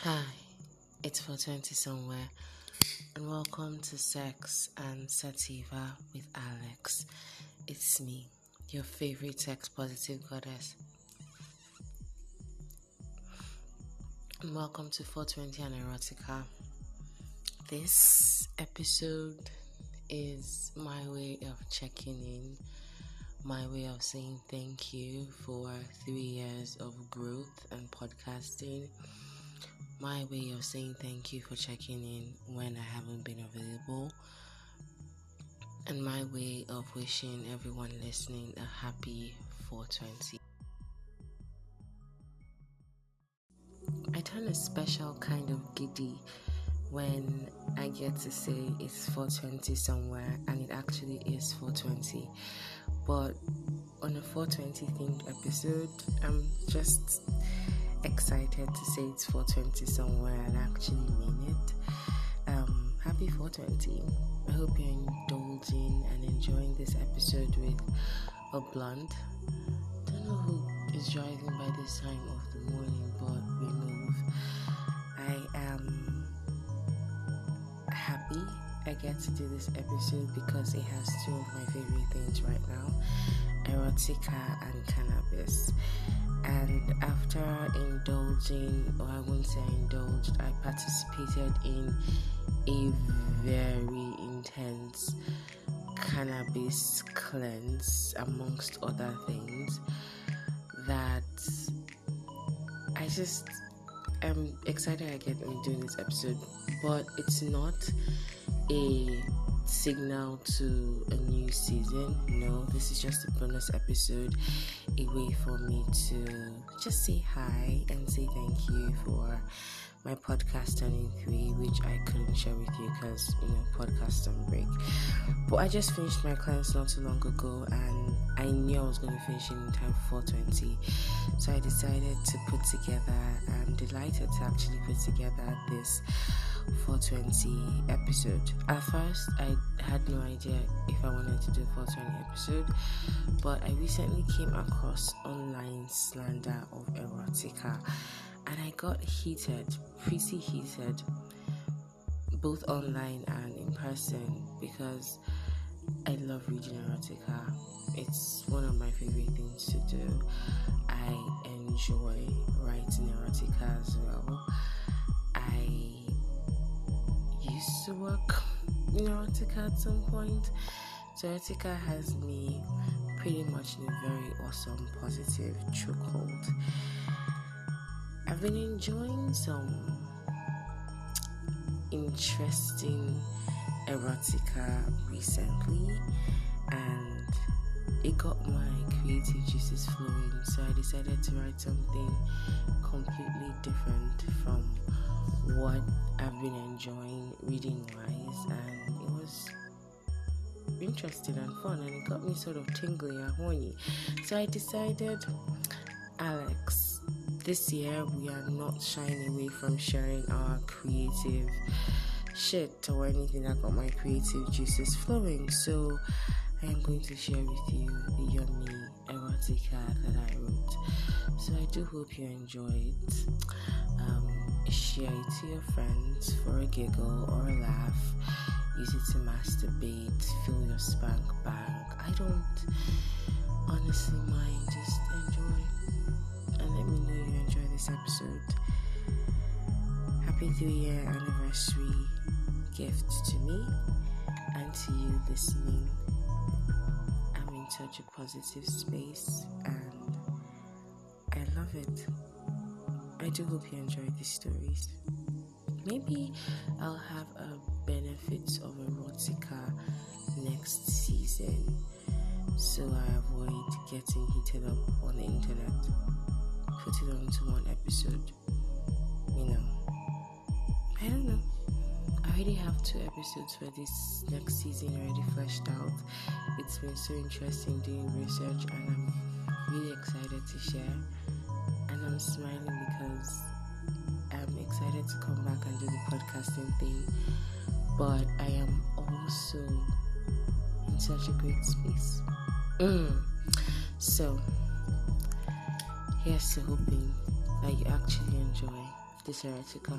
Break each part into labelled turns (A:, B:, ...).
A: Hi, it's 420 somewhere, and welcome to Sex and Sativa with Alex. It's me, your favorite sex positive goddess. And welcome to 420 and Erotica. This episode is my way of checking in, my way of saying thank you for 3 years of growth and podcasting. My way of saying thank you for checking in when I haven't been available, and my way of wishing everyone listening a happy 420. I turn a special kind of giddy when I get to say it's 420 somewhere and it actually is 420. But on a 420 themed episode, I'm just excited to say it's 420 somewhere and actually mean it. Happy 420. I hope you're indulging and enjoying this episode with a blunt. Don't know who is driving by this time of the morning, but we move. I am happy I get to do this episode because it has two of my favorite things right now: erotica and cannabis. And after indulging, or I won't say I indulged, I participated in a very intense cannabis cleanse, amongst other things, that I just am excited I get to do this episode. But it's not a signal to a new season. No, this is just a bonus episode, a way for me to just say hi and say thank you for my podcast turning 3, which I couldn't share with you because podcasts on break. But I just finished my cleanse not too long ago, and I knew I was going to finish in time for 420, so I decided to put together, I'm delighted to actually put together this 420 episode. At first, I had no idea if I wanted to do a 420 episode, but I recently came across online slander of erotica, and I got pretty heated, both online and in person, because I love reading erotica. It's one of my favorite things to do. I enjoy writing erotica as well. I used to work in erotica at some point, so erotica has me pretty much in a very awesome, positive chokehold. I've been enjoying some interesting erotica recently, and it got my creative juices flowing, so I decided to write something completely different from what I've been enjoying reading wise, and it was interesting and fun, and it got me sort of tingly and horny. So I decided, Alex, this year we are not shying away from sharing our creative shit or anything that got my creative juices flowing. So I am going to share with you the yummy erotica that I wrote. So I do hope you enjoy it. Share it to your friends for a giggle or a laugh. Use it to masturbate, fill your spank bank. I don't honestly mind. Just enjoy, and let me know you enjoy this episode. Happy 3-year anniversary gift to me and to you listening. I'm in such a positive space and I love it. I do hope you enjoy these stories. Maybe I'll have a benefits of erotica next season, so I avoid getting heated up on the internet. Put it onto one episode. I don't know. I already have 2 episodes for this next season already fleshed out. It's been so interesting doing research, and I'm really excited to share. And I'm smiling because I'm excited to come back and do the podcasting thing, but I am also in such a great space. So here's to hoping that you actually enjoy this erotica.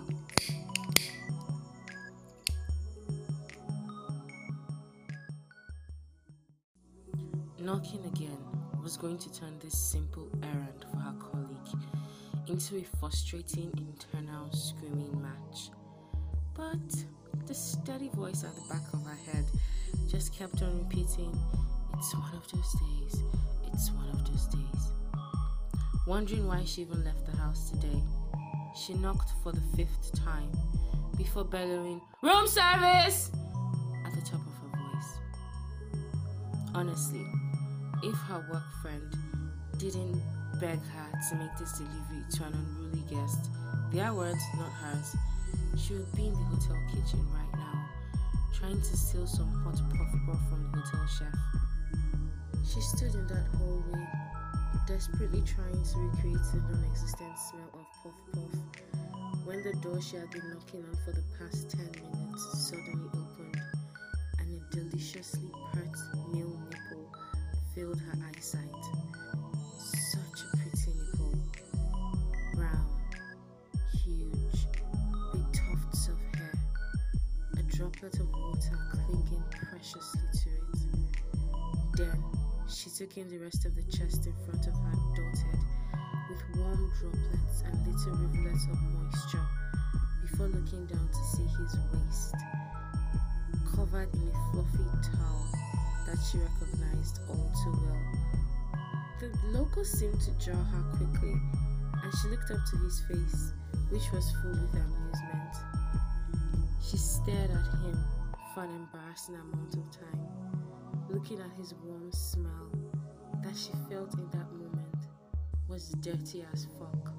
A: Knocking again was going to turn this simple errand for her colleague into a frustrating internal screaming match. But the steady voice at the back of her head just kept on repeating, "It's one of those days, it's one of those days." Wondering why she even left the house today, she knocked for the 5th time before bellowing, "Room service!" at the top of her voice. Honestly, if her work friend didn't beg her to make this delivery to an unruly guest, their words, not hers, she would be in the hotel kitchen right now, trying to steal some hot puff from the hotel chef. She stood in that hallway, desperately trying to recreate the non-existent smell of puff, when the door she had been knocking on for the past 10 minutes suddenly opened, and a deliciously pert male nipple filled her eyesight. Such a pretty nipple, brown, huge, with tufts of hair, a droplet of water clinging preciously to it. Then she took in the rest of the chest in front of her dotted with warm droplets and little rivulets of moisture before looking down to see his waist, covered in a fluffy towel that she recognized all too well. The logo seemed to jar her quickly, and she looked up to his face, which was full with amusement. She stared at him for an embarrassing amount of time, looking at his warm smell that she felt in that moment was dirty as fuck.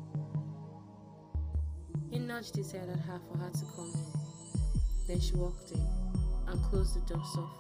A: He nudged his head at her for her to come in. Then she walked in and closed the door softly.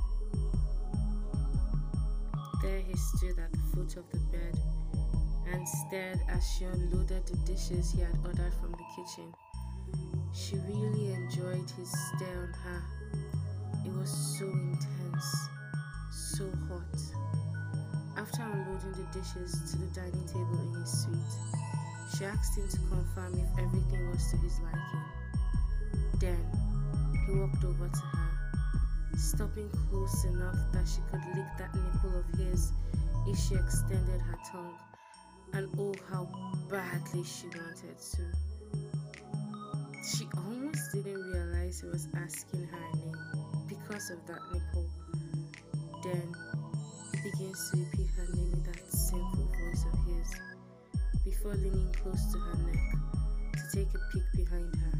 A: There he stood at the foot of the bed and stared as she unloaded the dishes he had ordered from the kitchen. She really enjoyed his stare on her. It was so intense, so hot. After unloading the dishes to the dining table in his suite, she asked him to confirm if everything was to his liking. Then he walked over to her, stopping close enough that she could lick that nipple of his if she extended her tongue, and oh how badly she wanted to. She almost didn't realize he was asking her name because of that nipple. Then he begins to repeat her name in that sinful voice of his, before leaning close to her neck to take a peek behind her.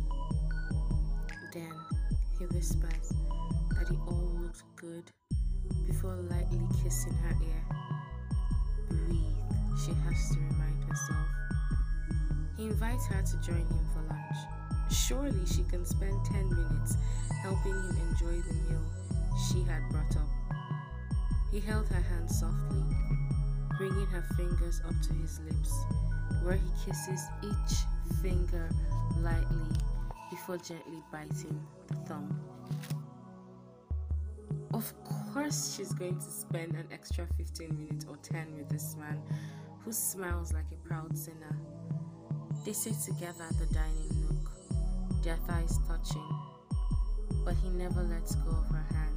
A: Then he whispers that it all looked good before lightly kissing her ear. Breathe, she has to remind herself. He invites her to join him for lunch. Surely she can spend 10 minutes helping him enjoy the meal she had brought up. He held her hand softly, bringing her fingers up to his lips, where he kisses each finger lightly before gently biting the thumb. Of course she's going to spend an extra 15 minutes or 10 with this man who smiles like a proud sinner. They sit together at the dining nook, their thighs touching, but he never lets go of her hand.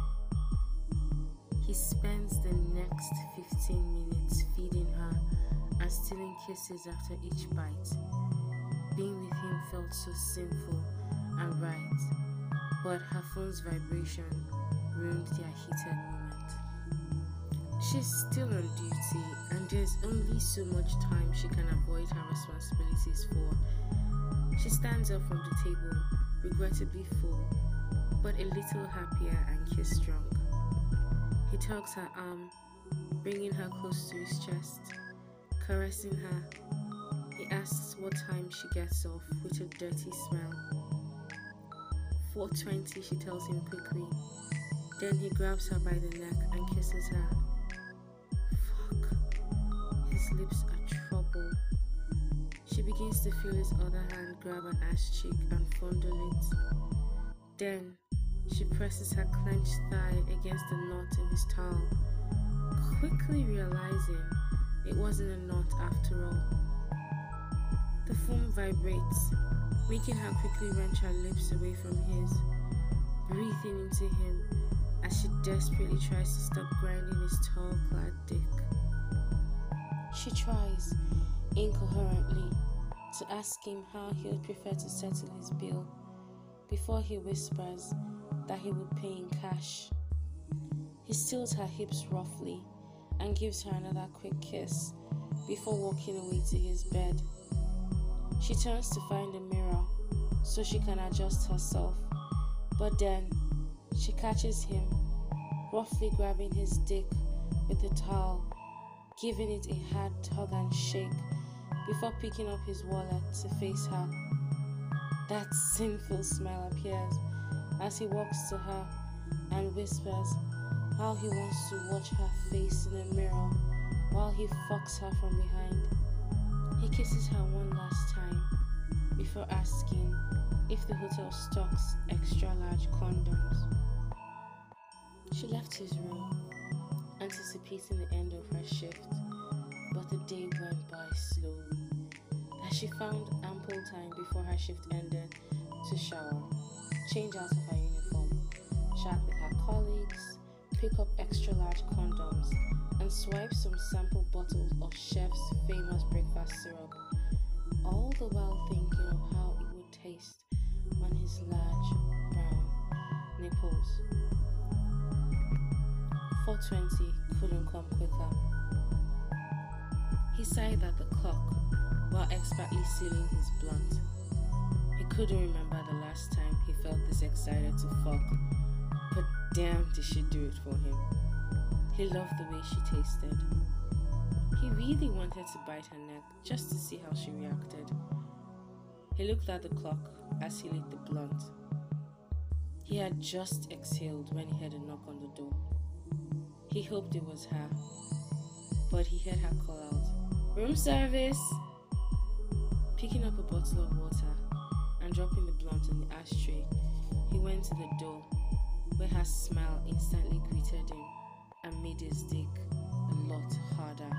A: He spends the next 15 minutes feeding her and stealing kisses after each bite. Being with him felt so sinful and right, but her phone's vibration ruined their heated moment. She's still on duty, and there's only so much time she can avoid her responsibilities for. She stands up from the table, regrettably full, but a little happier and kiss-drunk. He tugs her arm, bringing her close to his chest, caressing her. He asks what time she gets off with a dirty smile. 4:20, she tells him quickly. Then he grabs her by the neck and kisses her. Fuck. His lips are troubled. She begins to feel his other hand grab an ass cheek and fondle it. Then she presses her clenched thigh against the knot in his towel, quickly realizing it wasn't a knot after all. The foam vibrates, making her quickly wrench her lips away from his, breathing into him as she desperately tries to stop grinding his tall, clad dick. She tries, incoherently, to ask him how he would prefer to settle his bill before he whispers that he would pay in cash. He stills her hips roughly and gives her another quick kiss before walking away to his bed. She turns to find a mirror so she can adjust herself, but then she catches him, roughly grabbing his dick with a towel, giving it a hard tug and shake before picking up his wallet to face her. That sinful smile appears as he walks to her and whispers how he wants to watch her face in the mirror while he fucks her from behind. He kisses her one last time before asking if the hotel stocks extra large condoms. She left his room, anticipating the end of her shift, but the day went by slowly as she found ample time before her shift ended to shower, change out of her uniform, chat with her colleagues, pick up extra large condoms, and swipe some sample bottles of Chef's famous breakfast syrup, all the while thinking of how it would taste on his large brown nipples. 4:20 couldn't come quicker. He sighed at the clock while expertly sealing his blunt. He couldn't remember the last time he felt this excited to fuck, but damn did she do it for him. He loved the way she tasted. He really wanted to bite her neck just to see how she reacted. He looked at the clock as he lit the blunt. He had just exhaled when he heard a knock on the door. He hoped it was her, but he heard her call out, "Room service!" Picking up a bottle of water and dropping the blunt on the ashtray, he went to the door, where her smile instantly greeted him and made his dick a lot harder.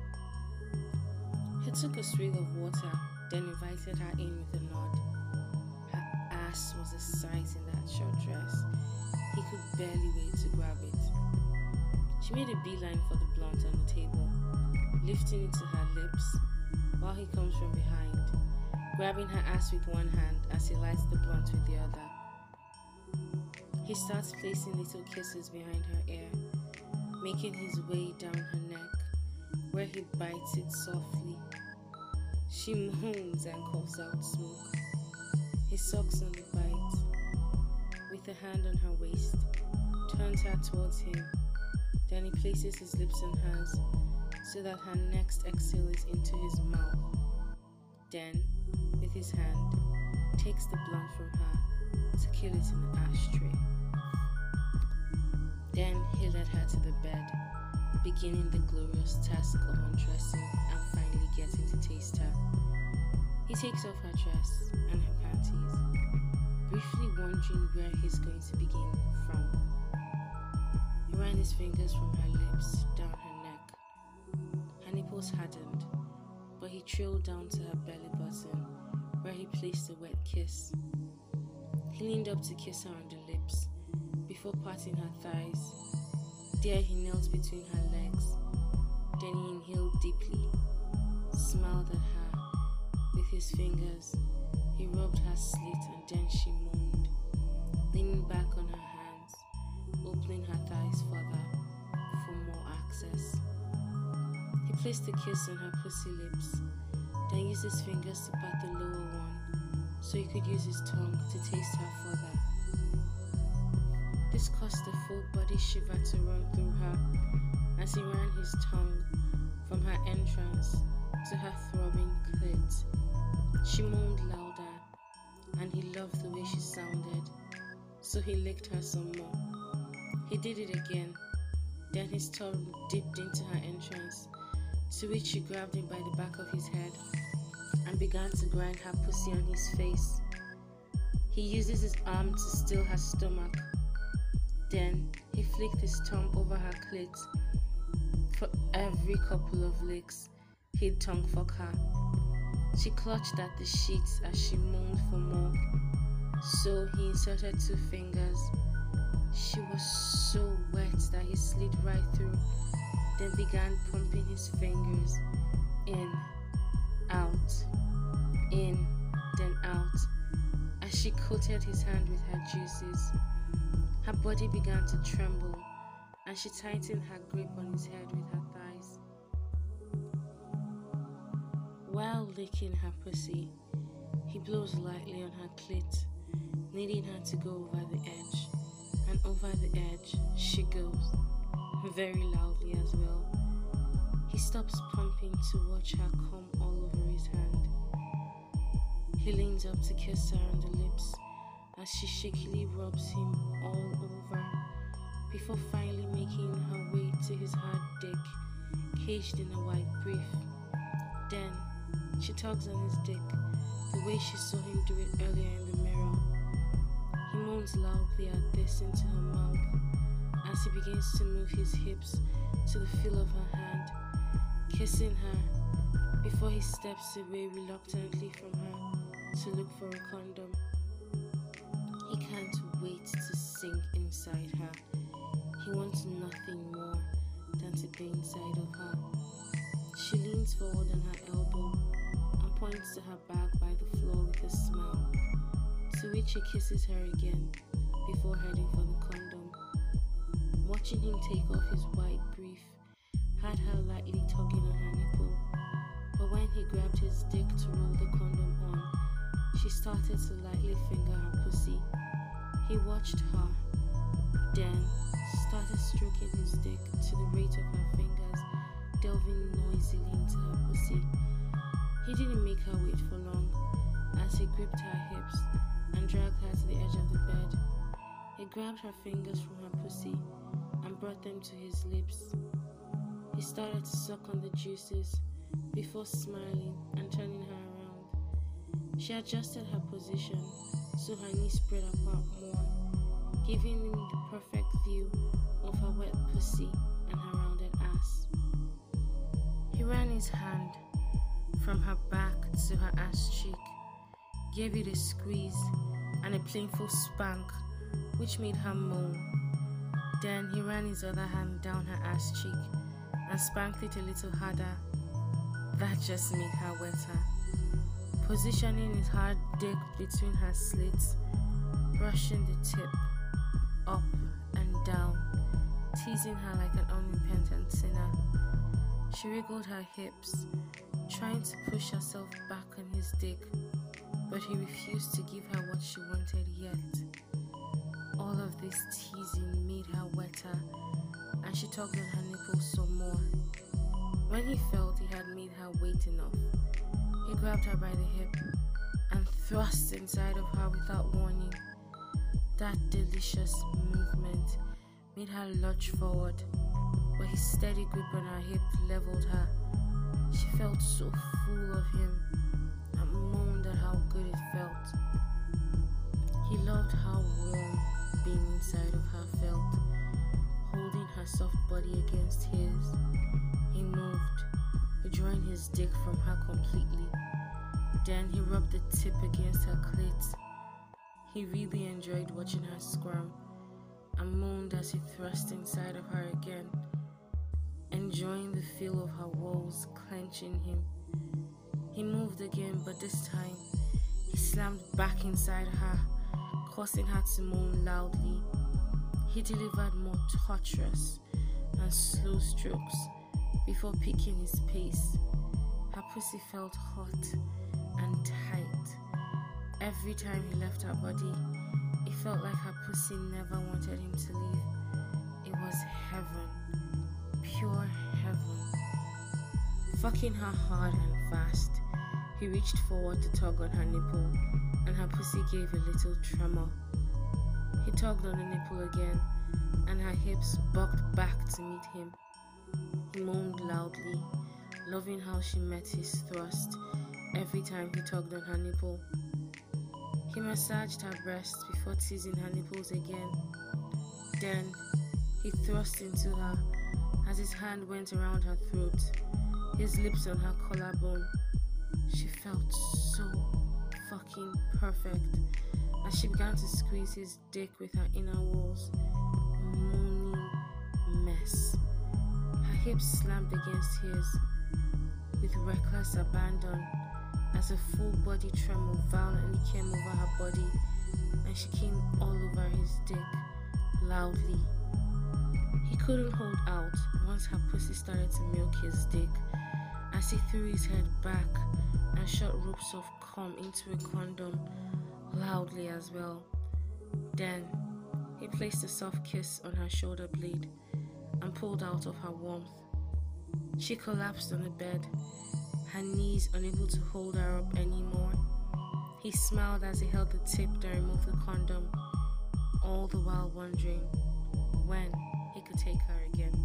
A: He took a swig of water, then invited her in with a nod. Her ass was a sight in that short dress. He could barely wait to grab it. She made a beeline for the blunt on the table, lifting it to her lips while he comes from behind, grabbing her ass with one hand as he lights the blunt with the other. He starts placing little kisses behind her ear, making his way down her neck, where he bites it softly. She moans and coughs out smoke. He sucks on the bite, with a hand on her waist, turns her towards him. Then he places his lips on hers so that her next exhale is into his mouth. Then, with his hand, takes the blunt from her to kill it in the ashtray. Then he led her to the bed, beginning the glorious task of undressing and finally getting to taste her. He takes off her dress and her panties, briefly wondering where he's going to begin from. He ran his fingers from her lips down her neck. Her nipples hardened, but he trailed down to her belly button, where he placed a wet kiss. He leaned up to kiss her on the lips, before patting her thighs. There he knelt between her legs. Then he inhaled deeply, smiled at her. With his fingers, he rubbed her slit and then she moaned, leaning back on her hands, opening her thighs further for more access. He placed a kiss on her pussy lips, then used his fingers to pat the lower one so he could use his tongue to taste her further. This caused a full body shiver to run through her as he ran his tongue from her entrance to her throbbing clit. She moaned louder, and he loved the way she sounded, so he licked her some more. He did it again, then his tongue dipped into her entrance, to which she grabbed him by the back of his head and began to grind her pussy on his face. He uses his arm to steal her stomach. Then he flicked his tongue over her clit. For every couple of licks, he'd tongue fuck her. She clutched at the sheets as she moaned for more. So he inserted 2 fingers. She was so wet that he slid right through, then began pumping his fingers in, out, in, then out, as she coated his hand with her juices. Her body began to tremble, and she tightened her grip on his head with her thighs. While licking her pussy, he blows lightly on her clit, needing her to go over the edge. And over the edge she goes, very loudly as well. He stops pumping to watch her come all over his hand. He leans up to kiss her on the lips as she shakily rubs him all over, before finally making her way to his hard dick, caged in a white brief. Then she tugs on his dick, the way she saw him do it earlier in the mirror. He moans loudly at this into her mouth as he begins to move his hips to the feel of her hand, kissing her before he steps away reluctantly from her to look for a condom. He can't wait to sink inside her. He wants nothing more than to be inside of her. She leans forward on her elbow and points to her bag by the floor with a smile, to which he kisses her again before heading for the condom. Watching him take off his white brief had her lightly tugging on her nipple, but when he grabbed his dick to roll the condom on, she started to lightly finger her pussy. He watched her, then started stroking his dick to the rate of her fingers delving noisily into her pussy. He didn't make her wait for long as he gripped her hips and dragged her to the edge of the bed. He grabbed her fingers from her pussy and brought them to his lips. He started to suck on the juices before smiling and turning her around. She adjusted her position so her knees spread apart more, giving him the perfect view of her wet pussy and her rounded ass. He ran his hand from her back to her ass cheek, gave it a squeeze and a painful spank, which made her moan. Then he ran his other hand down her ass cheek and spanked it a little harder. That just made her wetter. Positioning his hard dick between her slits, brushing the tip up and down, teasing her like an unrepentant sinner. She wriggled her hips, trying to push herself back on his dick, but he refused to give her what she wanted yet. All of this teasing made her wetter, and she tugged on her nipples some more. When he felt he had made her wait enough, he grabbed her by the hip and thrust inside of her without warning. That delicious movement made her lurch forward, but his steady grip on her hip leveled her. She felt so full of him and moaned at how good it felt. He loved how warm being inside of her felt, holding her soft body against his. He moved, withdrawing his dick from her completely. Then he rubbed the tip against her clit. He really enjoyed watching her squirm and moaned as he thrust inside of her again, enjoying the feel of her walls clenching him. He moved again, but this time he slammed back inside her, causing her to moan loudly. He delivered more torturous and slow strokes before picking his pace. Her pussy felt hot and tight. Every time he left her body, it felt like her pussy never wanted him to leave. It was heaven, pure heaven. Fucking her hard and fast, he reached forward to tug on her nipple, and her pussy gave a little tremor. He tugged on the nipple again, and her hips bucked back to meet him. He moaned loudly, loving how she met his thrust every time he tugged on her nipple. He massaged her breasts before teasing her nipples again. Then he thrust into her as his hand went around her throat, his lips on her collarbone. She felt so fucking perfect as she began to squeeze his dick with her inner walls. Moaning mess. Her hips slammed against his with reckless abandon as a full body tremor violently came over her body and she came all over his dick loudly. He couldn't hold out once her pussy started to milk his dick as he threw his head back and shot ropes of cum into a condom loudly as well. Then he placed a soft kiss on her shoulder blade and pulled out of her warmth. She collapsed on the bed, her knees unable to hold her up anymore. He smiled as he held the tip that removed the condom, all the while wondering when he could take her again.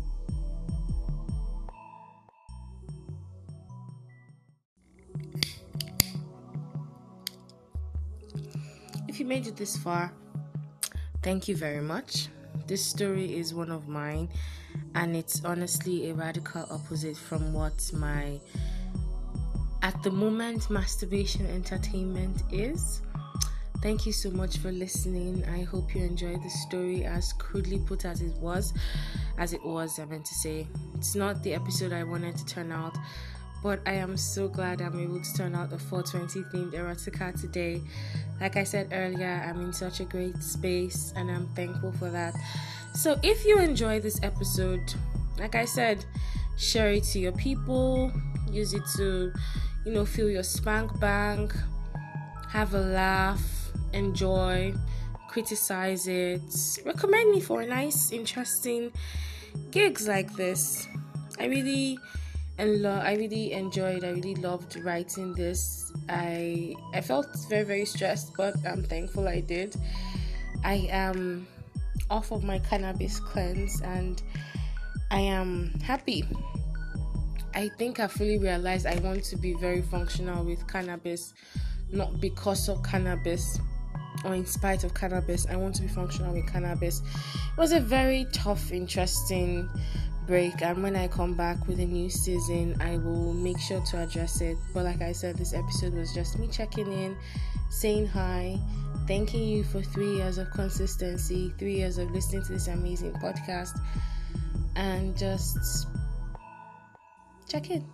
A: If you made it this far, thank you very much. This story is one of mine, and it's honestly a radical opposite from what my, at the moment, masturbation entertainment is. Thank you so much for listening. I hope you enjoyed the story, as crudely put as it was, I meant to say. It's not the episode I wanted to turn out, but I am so glad I'm able to turn out a 420 themed erotica today. Like I said earlier, I'm in such a great space and I'm thankful for that. So if you enjoy this episode, like I said, share it to your people, use it to, fill your spank bank, have a laugh, enjoy, criticize it, recommend me for nice, interesting gigs like this. I really enjoyed. I really loved writing this. I felt very, very stressed, but I'm thankful I did. I am off of my cannabis cleanse and I am happy. I think I fully realized I want to be very functional with cannabis, not because of cannabis or in spite of cannabis. I want to be functional with cannabis. It was a very tough, interesting break, and when I come back with a new season, I will make sure to address it. But like I said, this episode was just me checking in, saying hi, thanking you for 3 years of consistency, 3 years of listening to this amazing podcast, and just check in.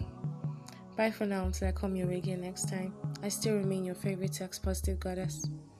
A: Bye for now until I come your way again next time. I still remain your favorite sex positive goddess.